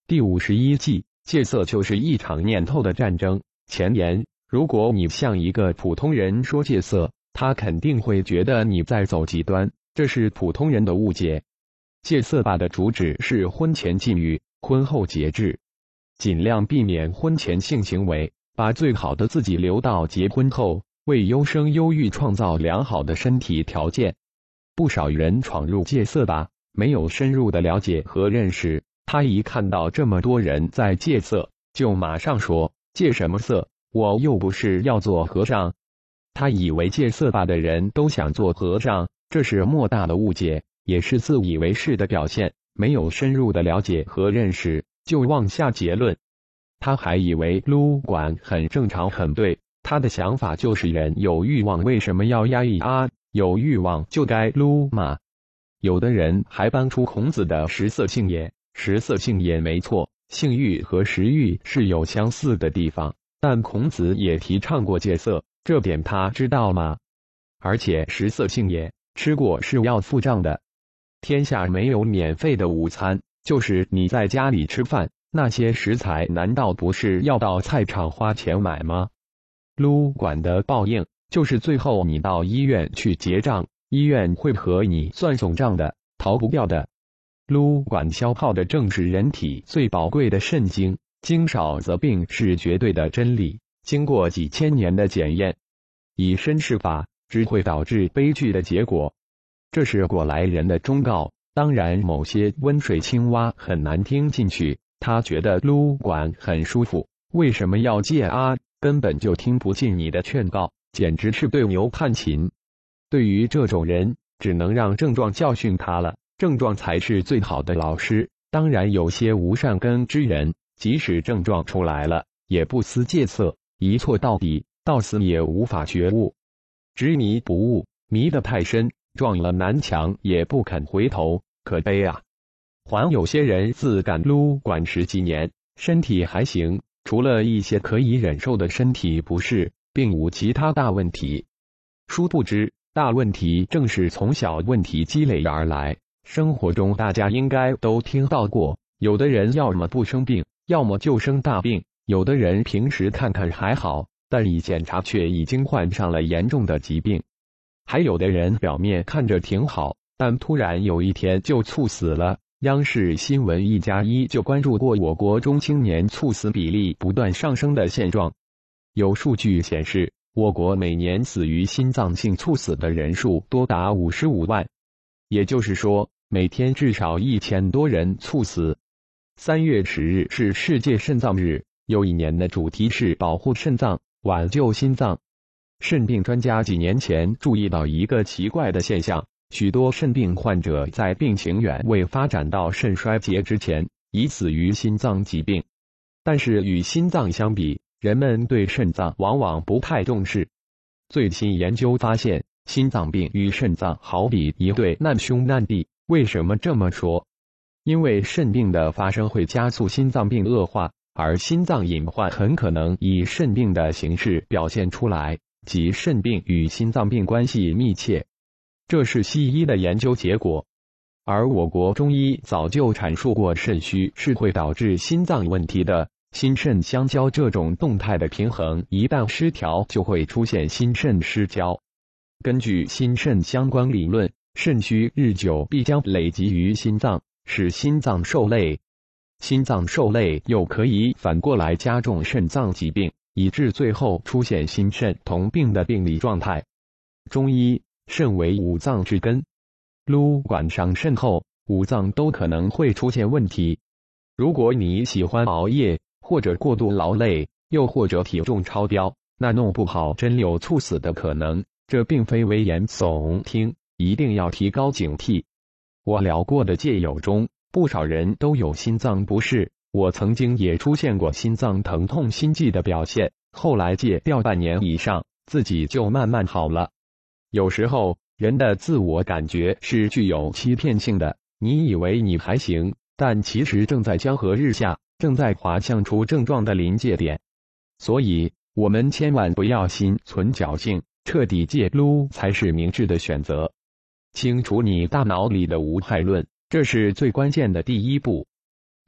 第51计，戒色就是一场念头的战争。前言：如果你向一个普通人说戒色，他肯定会觉得你在走极端，这是普通人的误解。戒色法的主旨是婚前禁欲，婚后节制，尽量避免婚前性行为，把最好的自己留到结婚后，为优生优育创造良好的身体条件。不少人闯入戒色法，没有深入的了解和认识，他一看到这么多人在戒色，就马上说：戒什么色？我又不是要做和尚。他以为戒色法的人都想做和尚，这是莫大的误解，也是自以为是的表现。没有深入的了解和认识，就妄下结论。他还以为撸管很正常很对，他的想法就是人有欲望为什么要压抑啊？有欲望就该撸嘛。有的人还搬出孔子的食色性也，食色性也没错，性欲和食欲是有相似的地方，但孔子也提倡过戒色，这点他知道吗？而且食色性也，吃过是要付账的。天下没有免费的午餐，就是你在家里吃饭，那些食材难道不是要到菜场花钱买吗？撸管的报应就是最后你到医院去结账，医院会和你算总账的，逃不掉的。撸管消耗的正是人体最宝贵的肾精，精少则病是绝对的真理，经过几千年的检验，以身试法只会导致悲剧的结果。这是过来人的忠告。当然某些温水青蛙很难听进去，他觉得撸管很舒服，为什么要戒啊？根本就听不进你的劝告，简直是对牛弹琴。对于这种人，只能让症状教训他了，症状才是最好的老师。当然有些无善根之人，即使症状出来了，也不思戒色，一错到底，到死也无法觉悟，执迷不悟，迷得太深，撞了南墙也不肯回头，可悲啊！还有些人自敢撸管10几年，身体还行，除了一些可以忍受的身体不适，并无其他大问题。殊不知，大问题正是从小问题积累而来。生活中大家应该都听到过，有的人要么不生病，要么就生大病；有的人平时看看还好，但一检查却已经患上了严重的疾病。还有的人表面看着挺好，但突然有一天就猝死了。央视新闻1+1就关注过我国中青年猝死比例不断上升的现状。有数据显示，我国每年死于心脏性猝死的人数多达55万，也就是说，每天至少1000多人猝死。3月10日是世界肾脏日，又一年的主题是保护肾脏，挽救心脏。肾病专家几年前注意到一个奇怪的现象，许多肾病患者在病情远未发展到肾衰竭之前，已死于心脏疾病。但是与心脏相比，人们对肾脏往往不太重视。最新研究发现，心脏病与肾脏好比一对难兄难弟。为什么这么说？因为肾病的发生会加速心脏病恶化，而心脏隐患很可能以肾病的形式表现出来，即肾病与心脏病关系密切。这是西医的研究结果，而我国中医早就阐述过，肾虚是会导致心脏问题的。心肾相交这种动态的平衡一旦失调，就会出现心肾失交。根据心肾相关理论，肾虚日久必将累积于心脏，使心脏受累。心脏受累又可以反过来加重肾脏疾病，以致最后出现心肾同病的病理状态。中医，肾为五脏之根，撸管伤肾后，五脏都可能会出现问题。如果你喜欢熬夜，或者过度劳累，又或者体重超标，那弄不好真有猝死的可能。这并非危言耸听，一定要提高警惕。我聊过的戒友中，不少人都有心脏不适，我曾经也出现过心脏疼痛心悸的表现，后来戒掉半年以上，自己就慢慢好了。有时候，人的自我感觉是具有欺骗性的，你以为你还行，但其实正在江河日下，正在滑向出症状的临界点。所以，我们千万不要心存侥幸，彻底戒撸才是明智的选择。清除你大脑里的无害论，这是最关键的第一步。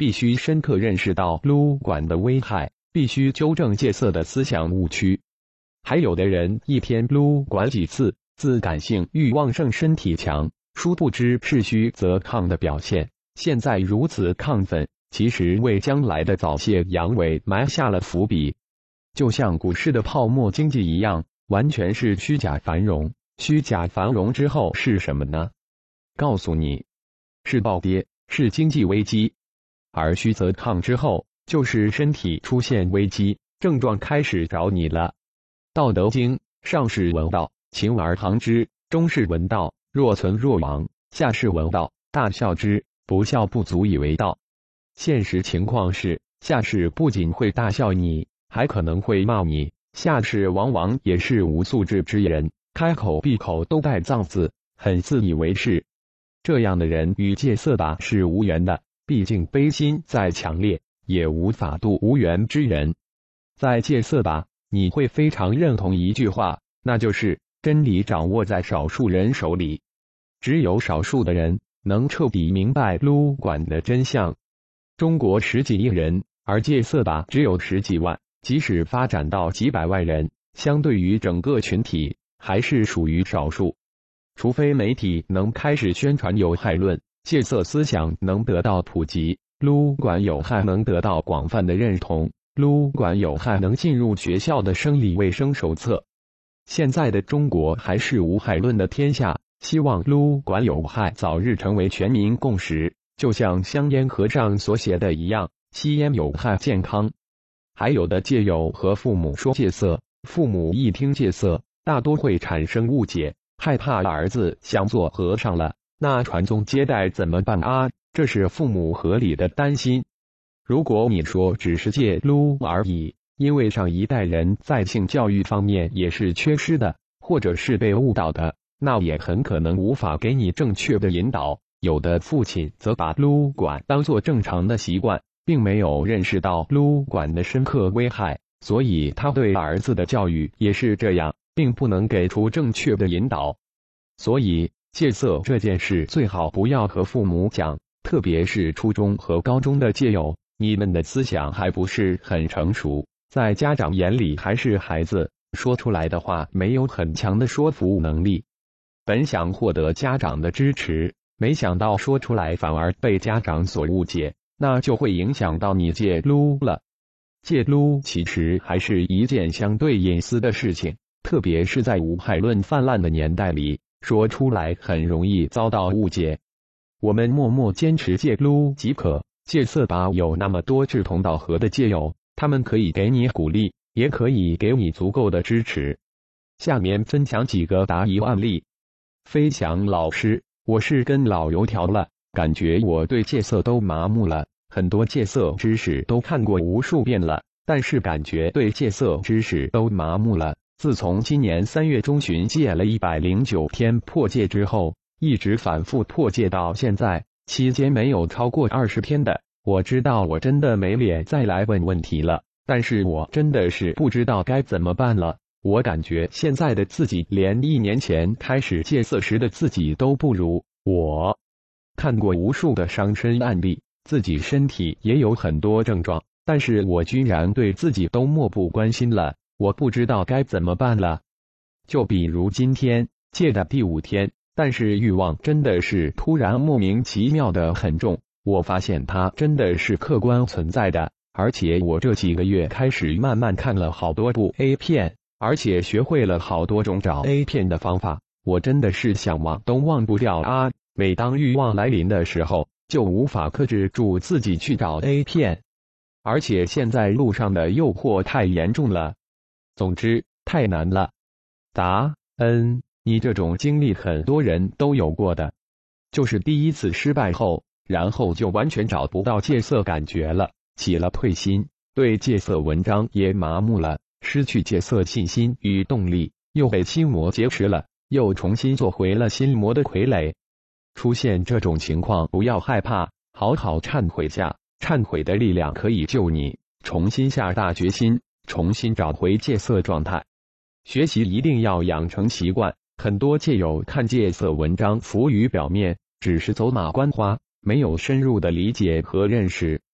必须深刻认识到撸管的危害，必须纠正戒色的思想误区。还有的人一天撸管几次，自感性欲旺盛，身体强，殊不知是虚则亢的表现。现在如此亢奋，其实为将来的早泄阳痿埋下了伏笔。就像股市的泡沫经济一样，完全是虚假繁荣。虚假繁荣之后是什么呢？告诉你，是暴跌，是经济危机。而虚则亢之后，就是身体出现危机，症状开始找你了。道德经上士闻道，勤而行之；中士闻道，若存若亡；下士闻道，大笑之。不笑不足以为道。现实情况是，下士不仅会大笑你，还可能会骂你。下士往往也是无素质之人，开口闭口都带脏字，很自以为是。这样的人与戒色吧是无缘的，毕竟悲心再强烈，也无法度无缘之人。在戒色吧，你会非常认同一句话，那就是真理掌握在少数人手里，只有少数的人能彻底明白撸管的真相。中国10几亿人，而戒色吧只有10几万，即使发展到几百万人，相对于整个群体，还是属于少数。除非媒体能开始宣传有害论，戒色思想能得到普及，撸管有害能得到广泛的认同，撸管有害能进入学校的生理卫生手册。现在的中国还是无害论的天下，希望撸管有害早日成为全民共识，就像香烟盒上所写的一样，吸烟有害健康。还有的戒友和父母说戒色，父母一听戒色，大多会产生误解，害怕儿子想做和尚了，那传宗接代怎么办啊？这是父母合理的担心。如果你说只是戒撸而已，因为上一代人在性教育方面也是缺失的，或者是被误导的，那也很可能无法给你正确的引导。有的父亲则把撸管当作正常的习惯，并没有认识到撸管的深刻危害，所以他对儿子的教育也是这样，并不能给出正确的引导。所以戒色这件事最好不要和父母讲，特别是初中和高中的戒友，你们的思想还不是很成熟，在家长眼里还是孩子，说出来的话没有很强的说服能力。本想获得家长的支持，没想到说出来反而被家长所误解，那就会影响到你戒撸了。戒撸其实还是一件相对隐私的事情，特别是在无害论泛滥的年代里，说出来很容易遭到误解。我们默默坚持戒撸即可。戒色吧有那么多志同道合的戒友，他们可以给你鼓励，也可以给你足够的支持。下面分享几个答疑案例。飞翔老师，我是跟老油条了，感觉我对戒色都麻木了，很多戒色知识都看过无数遍了，但是感觉对戒色知识都麻木了。自从今年3月中旬戒了109天破戒之后，一直反复破戒到现在，期间没有超过20天的。我知道我真的没脸再来问问题了，但是我真的是不知道该怎么办了。我感觉现在的自己连1年前开始戒色时的自己都不如。我看过无数的伤身案例，自己身体也有很多症状，但是我居然对自己都漠不关心了。我不知道该怎么办了。就比如今天戒的第5天，但是欲望真的是突然莫名其妙的很重，我发现它真的是客观存在的，而且我这几个月开始慢慢看了好多部 A 片，而且学会了好多种找 A 片的方法，我真的是想忘都忘不掉啊！每当欲望来临的时候，就无法克制住自己去找 A 片，而且现在路上的诱惑太严重了。总之，太难了。答：你这种经历很多人都有过的，就是第一次失败后，然后就完全找不到戒色感觉了，起了退心，对戒色文章也麻木了，失去戒色信心与动力，又被心魔劫持了，又重新做回了心魔的傀儡。出现这种情况不要害怕，好好忏悔下，忏悔的力量可以救你，重新下大决心，重新找回戒色状态。学习一定要养成习惯，很多戒友看戒色文章浮于表面，只是走马观花，没有深入的理解和认识，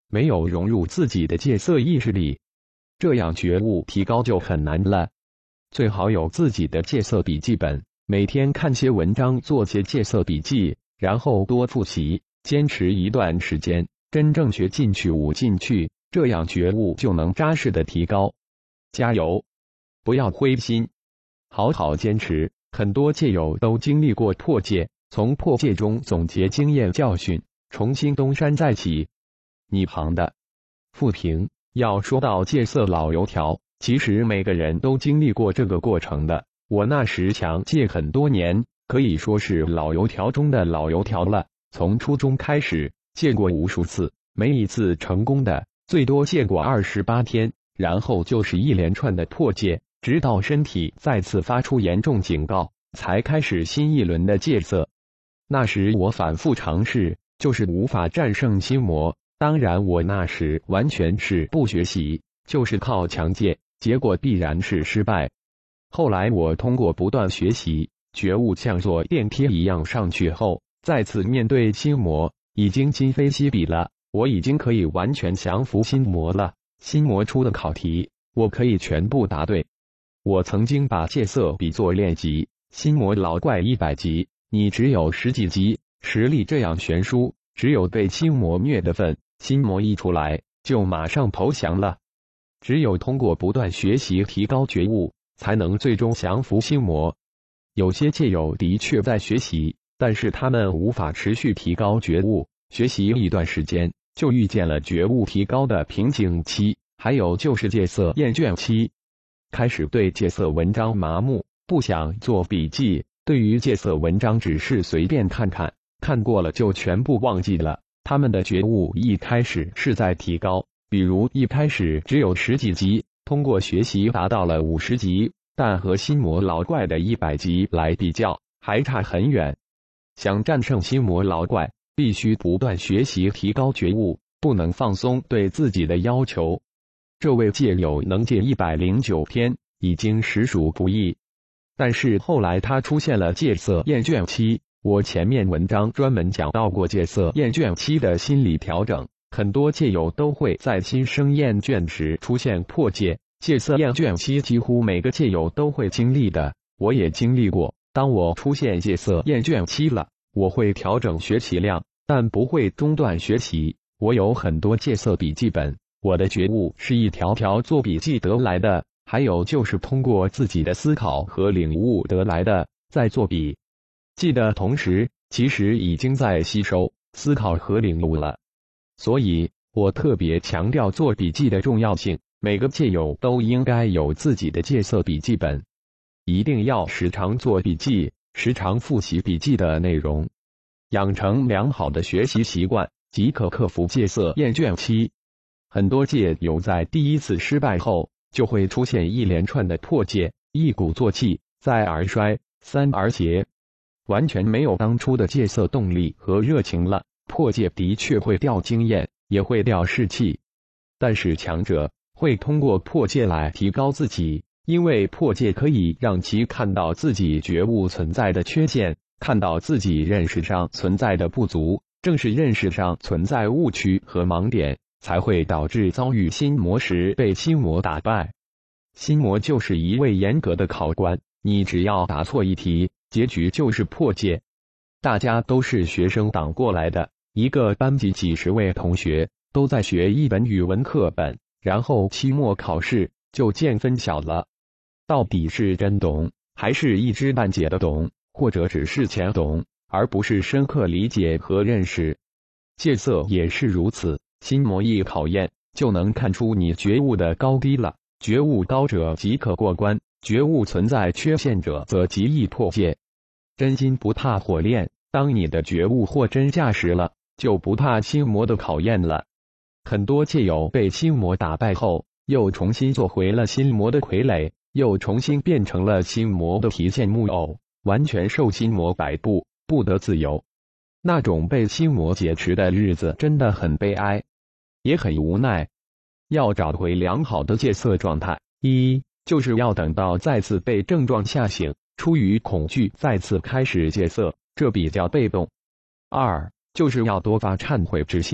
没有融入自己的戒色意识里，这样觉悟提高就很难了。最好有自己的戒色笔记本，每天看些文章，做些戒色笔记，然后多复习，坚持一段时间，真正学进去悟进去，这样觉悟就能扎实的提高。加油！不要灰心，好好坚持。很多戒友都经历过破戒，从破戒中总结经验教训，重新东山再起。你旁的复评要说到戒色老油条，其实每个人都经历过这个过程的。我那时强戒很多年，可以说是老油条中的老油条了。从初中开始戒过无数次，没一次成功的，最多戒过28天，然后就是一连串的破戒，直到身体再次发出严重警告，才开始新一轮的戒色。那时我反复尝试，就是无法战胜心魔。当然我那时完全是不学习，就是靠强戒，结果必然是失败。后来我通过不断学习，觉悟像坐电梯一样上去后，再次面对心魔，已经今非昔比了。我已经可以完全降服心魔了，心魔出的考题，我可以全部答对。我曾经把戒色比作练级，心魔老怪100级，你只有10几级，实力这样悬殊，只有被心魔虐的份，心魔一出来就马上投降了。只有通过不断学习提高觉悟，才能最终降服心魔。有些戒友的确在学习，但是他们无法持续提高觉悟，学习一段时间就遇见了觉悟提高的瓶颈期，还有就是戒色厌倦期，开始对戒色文章麻木，不想做笔记，对于戒色文章只是随便看看，看过了就全部忘记了。他们的觉悟一开始是在提高，比如一开始只有10几级，通过学习达到了50级，但和心魔老怪的100级来比较，还差很远。想战胜心魔老怪，必须不断学习提高觉悟，不能放松对自己的要求。这位戒友能戒109天，已经实属不易。但是后来他出现了戒色厌倦期，我前面文章专门讲到过戒色厌倦期的心理调整，很多戒友都会在心生厌倦时出现破戒。戒色厌倦期几乎每个戒友都会经历的，我也经历过。当我出现戒色厌倦期了，我会调整学习量，但不会中断学习。我有很多戒色笔记本，我的觉悟是一条条做笔记得来的，还有就是通过自己的思考和领悟得来的。在做笔记的同时，其实已经在吸收、思考和领悟了。所以我特别强调做笔记的重要性。每个戒友都应该有自己的戒色笔记本，一定要时常做笔记，时常复习笔记的内容，养成良好的学习习惯，即可克服戒色厌倦期。很多戒友在第一次失败后，就会出现一连串的破戒，一鼓作气，再而衰，三而竭，完全没有当初的戒色动力和热情了。破戒的确会掉经验，也会掉士气，但是强者会通过破戒来提高自己，因为破戒可以让其看到自己觉悟存在的缺陷，看到自己认识上存在的不足，正是认识上存在误区和盲点，才会导致遭遇心魔时被心魔打败。心魔就是一位严格的考官，你只要答错一题，结局就是破戒。大家都是学生党过来的，一个班级几十位同学都在学一本语文课本，然后期末考试就见分晓了，到底是真懂，还是一知半解的懂，或者只是浅懂，而不是深刻理解和认识。戒色也是如此，心魔一考验，就能看出你觉悟的高低了。觉悟高者即可过关，觉悟存在缺陷者则极易破戒。真金不怕火炼，当你的觉悟货真价实了，就不怕心魔的考验了。很多戒友被心魔打败后，又重新做回了心魔的傀儡，又重新变成了心魔的提线木偶，完全受心魔摆布，不得自由。那种被心魔劫持的日子真的很悲哀，也很无奈。要找回良好的戒色状态，一就是要等到再次被症状吓醒，出于恐惧再次开始戒色，这比较被动。二就是要多发忏悔之心，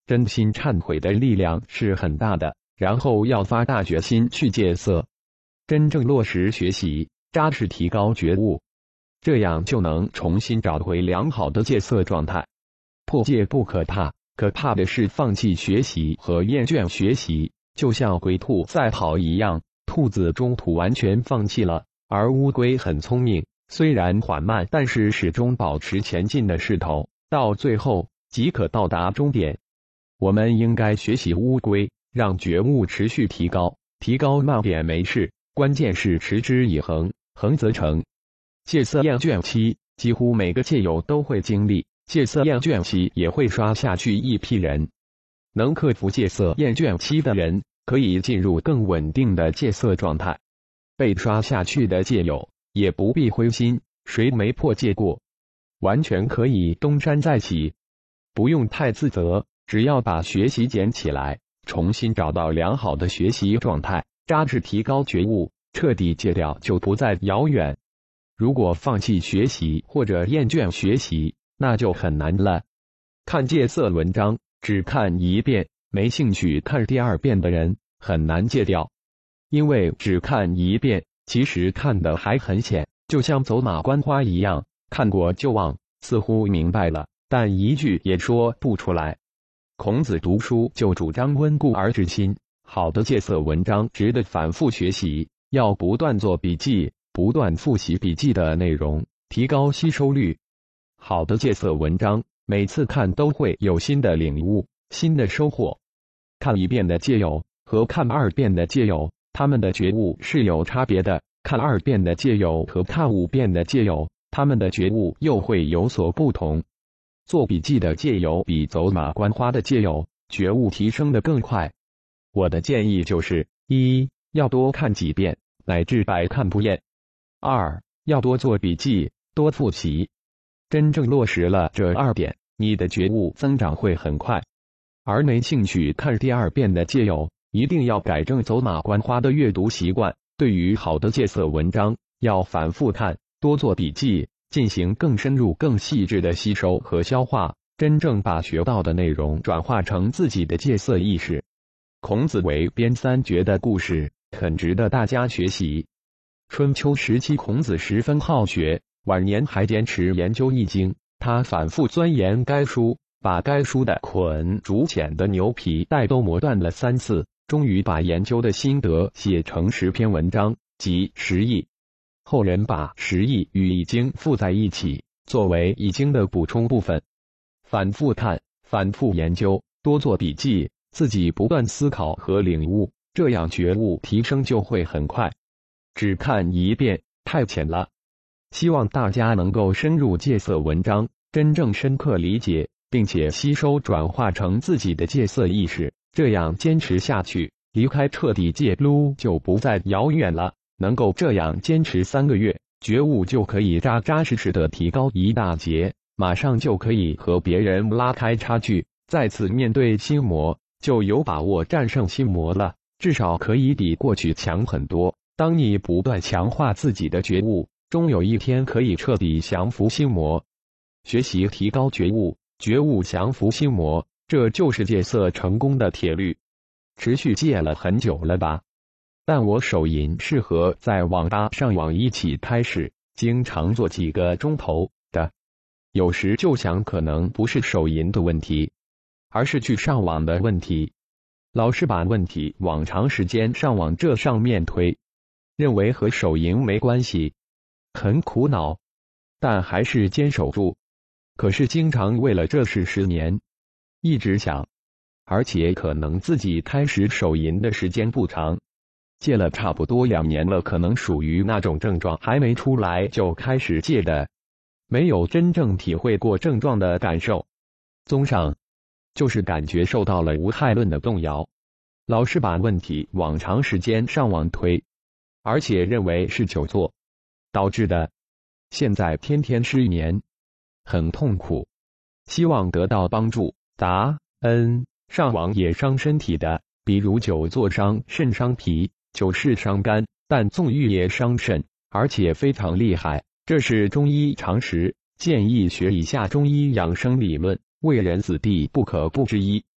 真心忏悔的力量是很大的，然后要发大决心去戒色，真正落实学习，扎实提高觉悟，这样就能重新找回良好的戒色状态。破戒不可怕，可怕的是放弃学习和厌倦学习，就像龟兔赛跑一样，兔子中途完全放弃了，而乌龟很聪明，虽然缓慢，但是始终保持前进的势头，到最后即可到达终点。我们应该学习乌龟，让觉悟持续提高，提高慢点没事，关键是持之以恒，恒则成。戒色厌倦期，几乎每个戒友都会经历，戒色厌倦期也会刷下去一批人。能克服戒色厌倦期的人，可以进入更稳定的戒色状态。被刷下去的戒友也不必灰心，谁没破戒过？完全可以东山再起，不用太自责，只要把学习捡起来，重新找到良好的学习状态，扎实提高觉悟，彻底戒掉就不再遥远。如果放弃学习或者厌倦学习，那就很难了。看戒色文章，只看一遍，没兴趣看第二遍的人，很难戒掉。因为只看一遍，其实看的还很浅，就像走马观花一样，看过就忘，似乎明白了，但一句也说不出来。孔子读书就主张温故而知新，好的戒色文章值得反复学习，要不断做笔记，不断复习笔记的内容，提高吸收率。好的戒色文章，每次看都会有新的领悟，新的收获。看一遍的戒友和看2遍的戒友，他们的觉悟是有差别的。看2遍的戒友和看5遍的戒友，他们的觉悟又会有所不同。做笔记的戒友比走马观花的戒友觉悟提升得更快。我的建议就是：一，要多看几遍，乃至百看不厌；二，要多做笔记，多复习。真正落实了这2点，你的觉悟增长会很快。而没兴趣看第2遍的戒友，一定要改正走马观花的阅读习惯。对于好的戒色文章，要反复看，多做笔记，进行更深入、更细致的吸收和消化，真正把学到的内容转化成自己的戒色意识。孔子为编3绝的故事，很值得大家学习。春秋时期，孔子十分好学，晚年还坚持研究易经。他反复钻研该书，把该书的捆、竹简的牛皮带都磨断了3次，终于把研究的心得写成10篇文章，即10易。后人把10易与易经附在一起，作为易经的补充部分。反复看，反复研究，多做笔记，自己不断思考和领悟，这样觉悟提升就会很快。只看一遍太浅了。希望大家能够深入戒色文章，真正深刻理解，并且吸收转化成自己的戒色意识，这样坚持下去，离开彻底戒路就不再遥远了。能够这样坚持3个月，觉悟就可以扎扎实实的提高一大截，马上就可以和别人拉开差距，再次面对心魔，就有把握战胜心魔了，至少可以比过去强很多。当你不断强化自己的觉悟，终有一天可以彻底降服心魔。学习提高觉悟，觉悟降服心魔，这就是戒色成功的铁律。持续戒了很久了吧？但我手淫适合在网吧上网一起开始，经常做几个钟头的。有时就想，可能不是手淫的问题，而是去上网的问题。老是把问题往长时间上网这上面推，认为和手淫没关系，很苦恼，但还是坚守住。可是经常为了这事10年，一直想，而且可能自己开始手淫的时间不长，戒了差不多2年了，可能属于那种症状还没出来就开始戒的，没有真正体会过症状的感受。综上，就是感觉受到了无害论的动摇，老是把问题往长时间上网推，而且认为是久坐导致的。现在天天失眠，很痛苦，希望得到帮助。答：上网也伤身体的，比如久坐伤肾伤脾，久视伤肝，但纵欲也伤肾，而且非常厉害。这是中医常识，建议学一下中医养生理论，为人子弟不可不之一。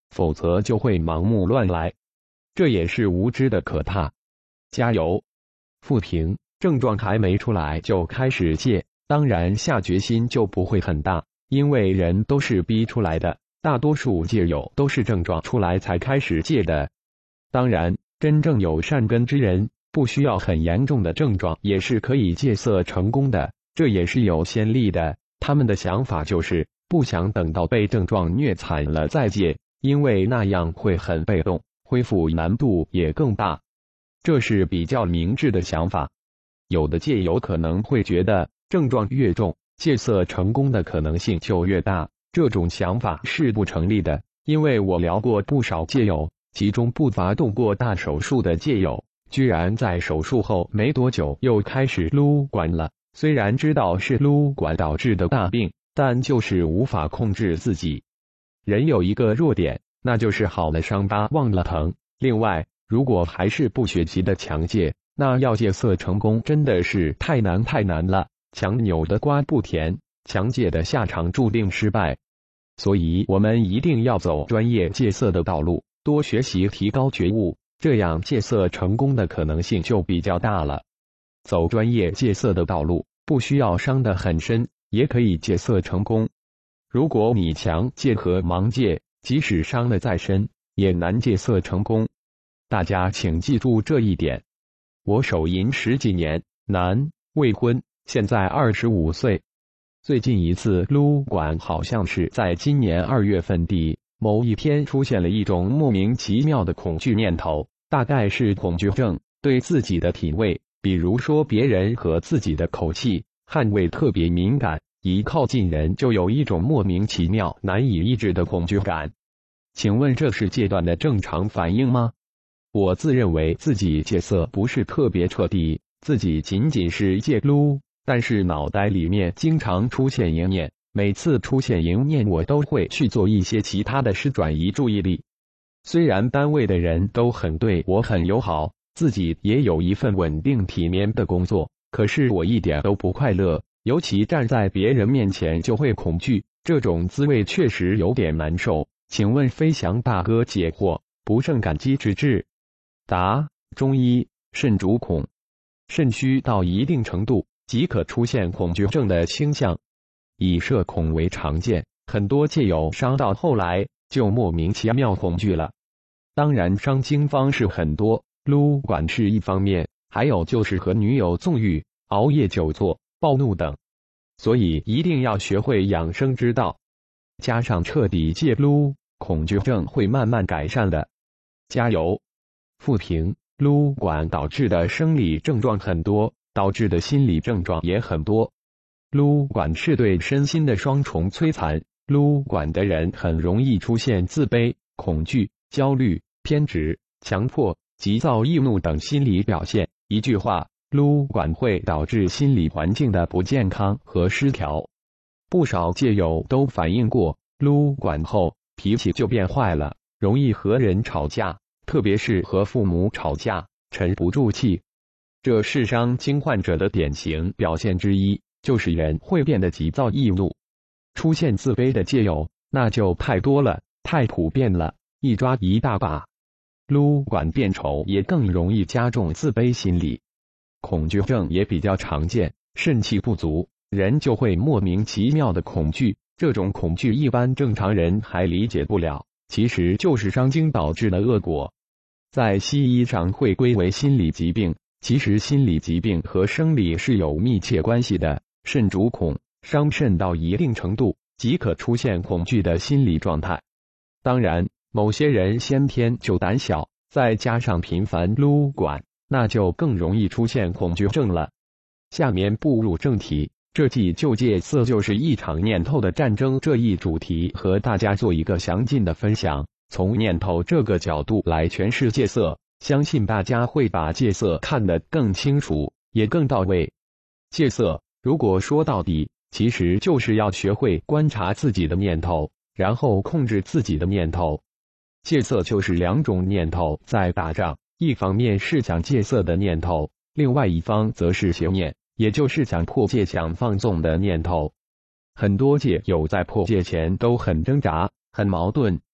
否则就会盲目乱来，这也是无知的可怕。加油！负评，症状还没出来就开始戒，当然下决心就不会很大，因为人都是逼出来的，大多数戒友都是症状出来才开始戒的。当然，真正有善根之人，不需要很严重的症状也是可以戒色成功的，这也是有先例的。他们的想法就是不想等到被症状虐惨了再戒，因为那样会很被动，恢复难度也更大。这是比较明智的想法。有的戒友可能会觉得症状越重，戒色成功的可能性就越大，这种想法是不成立的。因为我聊过不少戒友，其中不乏动过大手术的戒友，居然在手术后没多久又开始撸管了。虽然知道是撸管导致的大病，但就是无法控制自己。人有一个弱点，那就是好了伤疤忘了疼。另外，如果还是不学习的强戒，那要戒色成功真的是太难了。强扭的瓜不甜，强戒的下场注定失败。所以我们一定要走专业戒色的道路，多学习提高觉悟，这样戒色成功的可能性就比较大了。走专业戒色的道路，不需要伤得很深，也可以戒色成功。如果你强戒和盲戒，即使伤得再深，也难戒色成功。大家请记住这一点。我手淫10几年，男，未婚，现在25岁。最近一次撸管好像是在今年2月份底某一天出现了一种莫名其妙的恐惧念头，大概是恐惧症，对自己的体味，比如说别人和自己的口气、汗味特别敏感，一靠近人就有一种莫名其妙、难以抑制的恐惧感。请问这是戒断的正常反应吗？我自认为自己戒色不是特别彻底，自己仅仅是戒撸，但是脑袋里面经常出现淫念，每次出现淫念我都会去做一些其他的事转移注意力。虽然单位的人都很对我很友好，自己也有一份稳定体面的工作，可是我一点都不快乐，尤其站在别人面前就会恐惧，这种滋味确实有点难受。请问飞翔大哥解惑，不胜感激之至。答：中医，肾主恐，肾虚到一定程度即可出现恐惧症的倾向，以社恐为常见，很多戒友伤到后来就莫名其妙恐惧了。当然伤精方式很多，撸管是一方面，还有就是和女友纵欲、熬夜久坐、暴怒等，所以一定要学会养生之道，加上彻底戒撸，恐惧症会慢慢改善的。加油！负评，撸管导致的生理症状很多，导致的心理症状也很多。撸管是对身心的双重摧残，撸管的人很容易出现自卑、恐惧、焦虑、偏执、强迫、急躁易怒等心理表现。一句话，撸管会导致心理环境的不健康和失调。不少戒友都反映过，撸管后脾气就变坏了，容易和人吵架，特别是和父母吵架，沉不住气。这是伤精患者的典型表现之一，就是人会变得急躁易怒。出现自卑的戒友那就太多了，太普遍了，一抓一大把。撸管变丑也更容易加重自卑心理。恐惧症也比较常见，肾气不足，人就会莫名其妙的恐惧，这种恐惧一般正常人还理解不了，其实就是伤精导致的恶果。在西医上会归为心理疾病，其实心理疾病和生理是有密切关系的。肾主恐，伤肾到一定程度即可出现恐惧的心理状态。当然，某些人先天就胆小，再加上频繁撸管，那就更容易出现恐惧症了。下面步入正题，这季就戒色就是一场念头的战争这一主题和大家做一个详尽的分享。从念头这个角度来诠释戒色，相信大家会把戒色看得更清楚，也更到位。戒色，如果说到底，其实就是要学会观察自己的念头，然后控制自己的念头。戒色就是两种念头在打仗，一方面是想戒色的念头，另外一方则是邪念，也就是想破戒想放纵的念头。很多戒友在破戒前都很挣扎，很矛盾，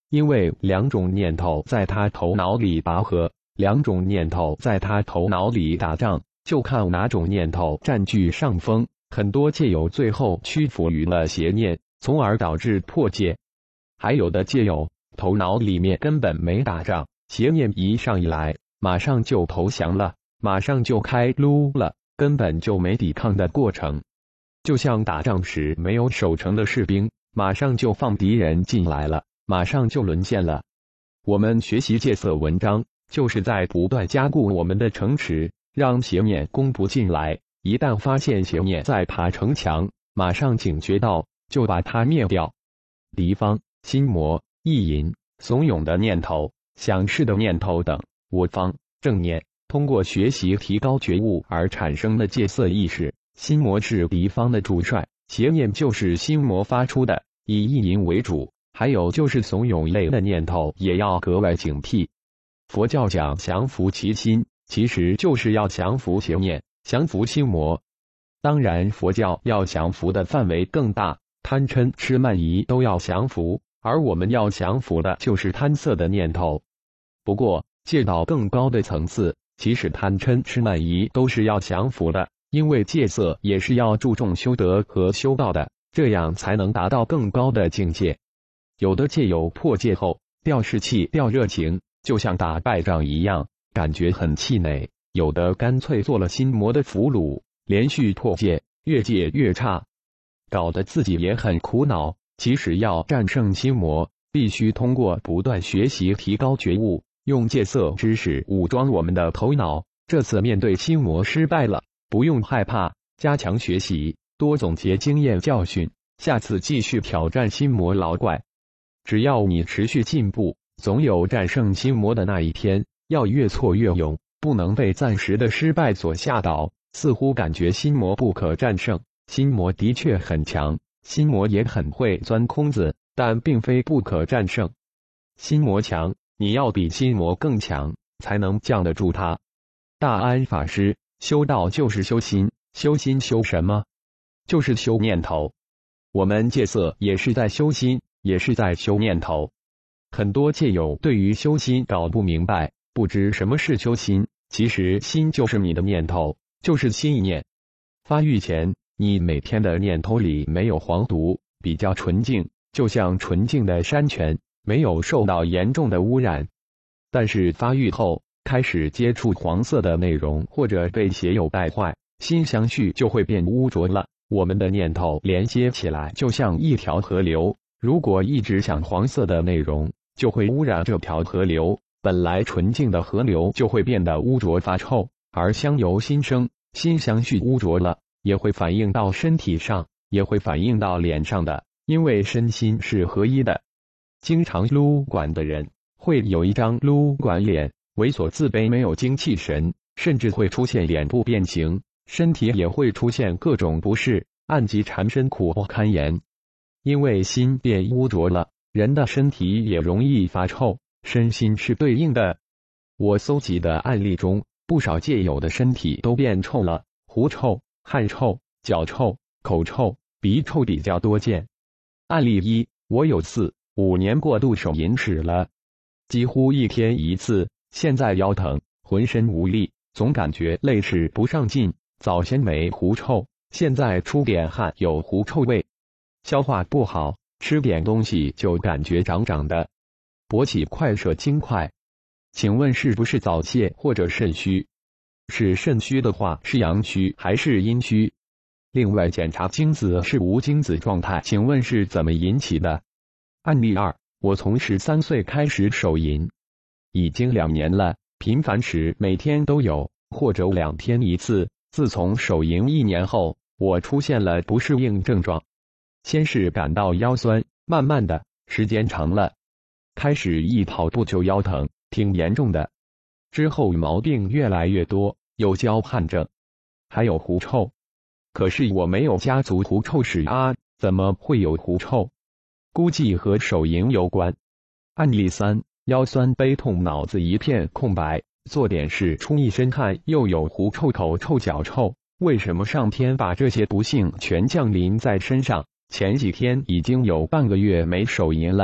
因为两种念头在他头脑里拔河，两种念头在他头脑里打仗，就看哪种念头占据上风。很多戒友最后屈服于了邪念，从而导致破戒。还有的戒友头脑里面根本没打仗，邪念一上来，马上就投降了，马上就开撸了，根本就没抵抗的过程。就像打仗时没有守城的士兵，马上就放敌人进来了，马上就沦陷了。我们学习戒色文章，就是在不断加固我们的城池，让邪念攻不进来。一旦发现邪念在爬城墙，马上警觉到，就把它灭掉。敌方、心魔、意淫、怂恿的念头、想事的念头等，我方正念通过学习提高觉悟而产生的戒色意识。心魔是敌方的主帅，邪念就是心魔发出的，以意淫为主。还有就是怂恿类的念头，也要格外警惕。佛教讲降伏其心，其实就是要降伏邪念，降伏心魔。当然，佛教要降伏的范围更大，贪嗔痴慢疑都要降服，而我们要降服的就是贪色的念头。不过，戒到更高的层次，其实贪嗔痴慢疑都是要降服的，因为戒色也是要注重修德和修道的，这样才能达到更高的境界。有的戒友破戒后掉士气、掉热情，就像打败仗一样，感觉很气馁；有的干脆做了心魔的俘虏，连续破戒，越戒越差，搞得自己也很苦恼。其实要战胜心魔，必须通过不断学习提高觉悟，用戒色知识武装我们的头脑。这次面对心魔失败了，不用害怕，加强学习，多总结经验教训，下次继续挑战心魔老怪。只要你持续进步，总有战胜心魔的那一天。要越挫越勇，不能被暂时的失败所吓倒。似乎感觉心魔不可战胜，心魔的确很强，心魔也很会钻空子，但并非不可战胜。心魔强，你要比心魔更强，才能降得住它。大安法师，修道就是修心，修心修什么？就是修念头。我们戒色也是在修心，也是在修念头。很多戒友对于修心搞不明白，不知什么是修心。其实心就是你的念头，就是心一念。发育前，你每天的念头里没有黄毒，比较纯净，就像纯净的山泉，没有受到严重的污染。但是发育后，开始接触黄色的内容，或者被邪友败坏，心相续就会变污浊了。我们的念头连接起来就像一条河流，如果一直想黄色的内容，就会污染这条河流。本来纯净的河流就会变得污浊发臭，而香由心生，心相续污浊了，也会反映到身体上，也会反映到脸上的，因为身心是合一的。经常撸管的人会有一张撸管脸，猥琐自卑，没有精气神，甚至会出现脸部变形，身体也会出现各种不适，暗疾缠身，苦不堪言。因为心变污浊了，人的身体也容易发臭，身心是对应的。我搜集的案例中，不少戒友的身体都变臭了，狐臭、汗臭、脚臭、口臭、鼻臭比较多见。案例一，我有4、5年过度手淫史了，几乎1天1次，现在腰疼，浑身无力，总感觉累使不上劲，早先没狐臭，现在出点汗有狐臭味，消化不好，吃点东西就感觉胀胀的，勃起快，射精快。请问是不是早泄或者肾虚？是肾虚的话，是阳虚还是阴虚？另外检查精子是无精子状态，请问是怎么引起的？案例2，我从13岁开始手淫，已经2年了，频繁时每天都有，或者2天1次。自从手淫1年后，我出现了不适应症状，先是感到腰酸，慢慢的，时间长了，开始一跑步就腰疼，挺严重的。之后毛病越来越多，有焦汗症，还有狐臭。可是我没有家族狐臭史啊，怎么会有狐臭？估计和手淫有关。案例3，腰酸背痛，脑子一片空白，做点事出一身汗，又有狐臭、口臭、脚臭，为什么上天把这些不幸全降临在身上？前几天已经有半个月没手淫了，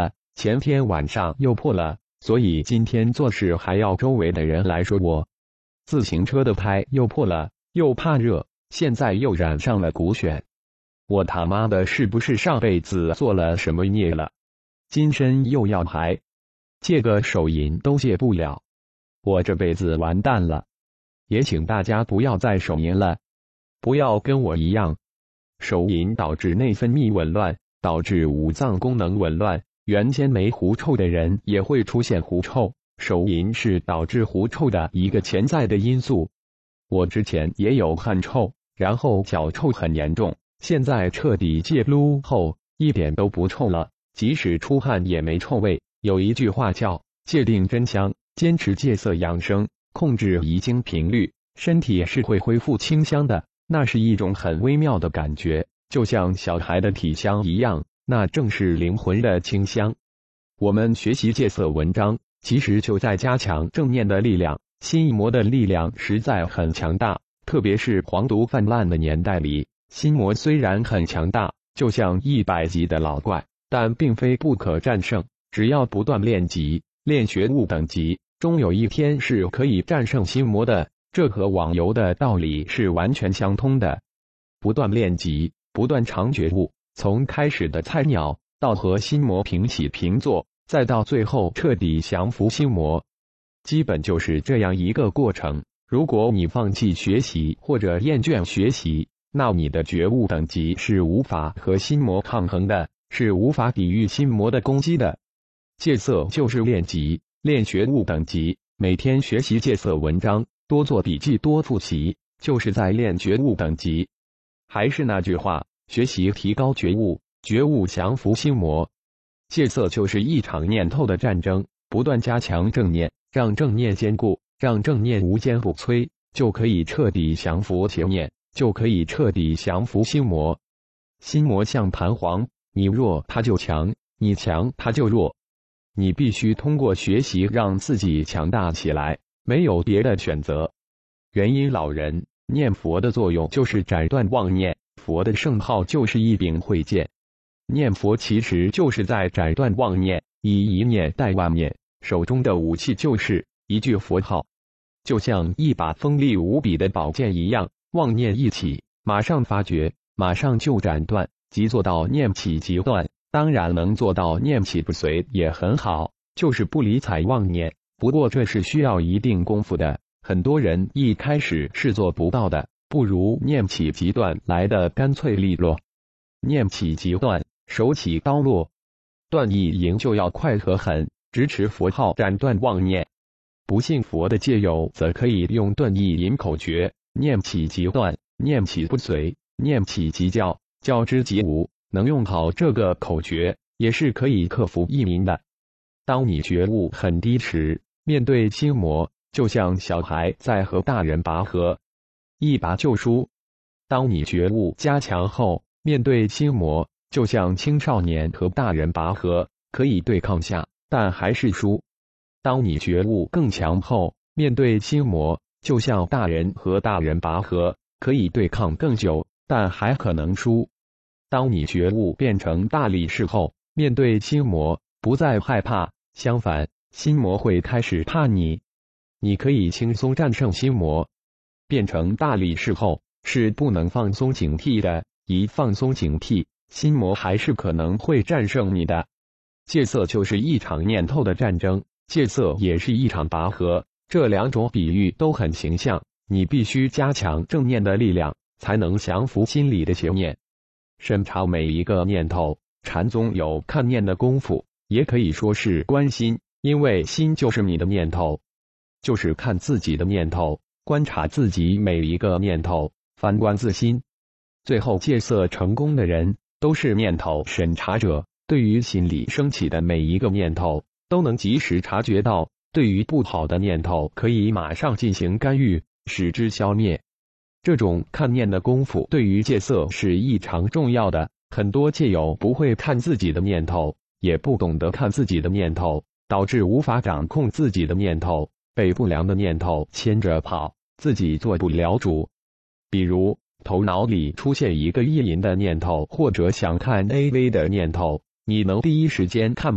前天晚上又破了，所以今天做事还要周围的人来说我。自行车的胎又破了，又怕热，现在又染上了骨癣。我他妈的是不是上辈子做了什么孽了？今生又要还，借个手淫都借不了，我这辈子完蛋了。也请大家不要再手淫了，不要跟我一样，手淫导致内分泌紊乱，导致五脏功能紊乱。原先没狐臭的人也会出现狐臭，手淫是导致狐臭的一个潜在的因素。我之前也有汗臭，然后脚臭很严重，现在彻底戒撸后一点都不臭了，即使出汗也没臭味。有一句话叫戒定真香，坚持戒色养生，控制遗精频率，身体是会恢复清香的，那是一种很微妙的感觉，就像小孩的体香一样，那正是灵魂的清香。我们学习戒色文章，其实就在加强正念的力量。心魔的力量实在很强大，特别是黄毒泛滥的年代里，心魔虽然很强大，就像100级的老怪，但并非不可战胜。只要不断练级、练觉悟等级，终有一天是可以战胜心魔的。这和网游的道理是完全相通的。不断练级，不断长觉悟，从开始的菜鸟到和心魔平起平坐，再到最后彻底降服心魔，基本就是这样一个过程。如果你放弃学习或者厌倦学习，那你的觉悟等级是无法和心魔抗衡的，是无法抵御心魔的攻击的。戒色就是练级、练觉悟等级，每天学习戒色文章，多做笔记，多复习，就是在练觉悟等级。还是那句话，学习提高觉悟，觉悟降服心魔。戒色就是一场念头的战争，不断加强正念，让正念坚固，让正念无坚不摧，就可以彻底降服邪念，就可以彻底降服心魔。心魔像弹簧，你弱它就强，你强它就弱。你必须通过学习让自己强大起来，没有别的选择。元音老人念佛的作用就是斩断妄念，佛的圣号就是一柄慧剑。念佛其实就是在斩断妄念，以一念代万念，手中的武器就是一句佛号，就像一把锋利无比的宝剑一样，妄念一起，马上发觉，马上就斩断，即做到念起即断。当然能做到念起不随也很好，就是不理睬妄念。不过这是需要一定功夫的，很多人一开始是做不到的，不如念起即断来的干脆利落。念起即断，手起刀落，断意营就要快和狠，直持佛号斩断妄念。不信佛的戒友则可以用断意营口诀，念起即断，念起不随，念起即教，教之即无。能用好这个口诀，也是可以克服异名的。当你觉悟很低时，面对心魔，就像小孩在和大人拔河，一拔就输；当你觉悟加强后，面对心魔，就像青少年和大人拔河，可以对抗下，但还是输；当你觉悟更强后，面对心魔，就像大人和大人拔河，可以对抗更久，但还可能输。当你觉悟变成大力士后，面对心魔不再害怕，相反，心魔会开始怕你。你可以轻松战胜心魔。变成大力士后，是不能放松警惕的，一放松警惕，心魔还是可能会战胜你的。戒色就是一场念头的战争，戒色也是一场拔河，这两种比喻都很形象。你必须加强正念的力量，才能降服心里的邪念。审查每一个念头，禅宗有看念的功夫，也可以说是观心，因为心就是你的念头，就是看自己的念头，观察自己每一个念头，反观自心。最后戒色成功的人，都是念头审查者，对于心里升起的每一个念头，都能及时察觉到，对于不好的念头，可以马上进行干预，使之消灭。这种看念的功夫对于戒色是异常重要的。很多戒友不会看自己的念头，也不懂得看自己的念头，导致无法掌控自己的念头，被不良的念头牵着跑，自己做不了主。比如头脑里出现一个意淫的念头，或者想看 AV 的念头，你能第一时间看到，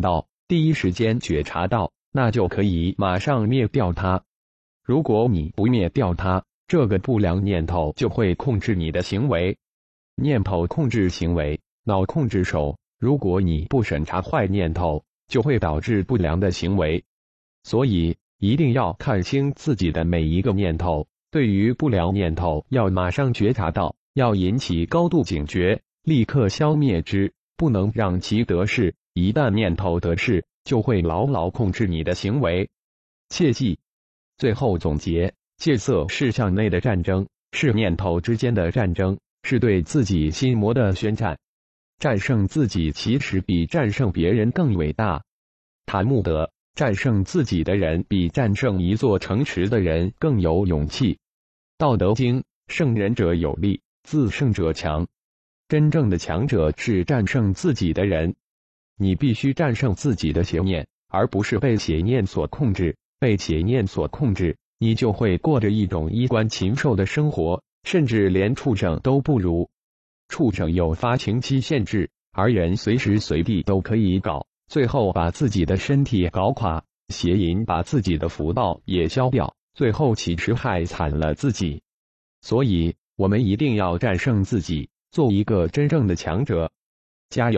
第一时间觉察到，那就可以马上灭掉它。如果你不灭掉它，这个不良念头就会控制你的行为。念头控制行为，脑控制手。如果你不审查坏念头，就会导致不良的行为。所以一定要看清自己的每一个念头，对于不良念头要马上觉察到，要引起高度警觉，立刻消灭之，不能让其得势。一旦念头得势，就会牢牢控制你的行为。切记，最后总结，戒色是向内的战争，是念头之间的战争，是对自己心魔的宣战。战胜自己其实比战胜别人更伟大。塔木德，战胜自己的人比战胜一座城池的人更有勇气。道德经，胜人者有力，自胜者强。真正的强者是战胜自己的人。你必须战胜自己的邪念，而不是被邪念所控制。被邪念所控制，你就会过着一种衣冠禽兽的生活，甚至连畜生都不如。畜生有发情期限制，而人随时随地都可以搞，最后把自己的身体搞垮，邪淫把自己的福报也消掉，最后其实害惨了自己。所以，我们一定要战胜自己，做一个真正的强者。加油！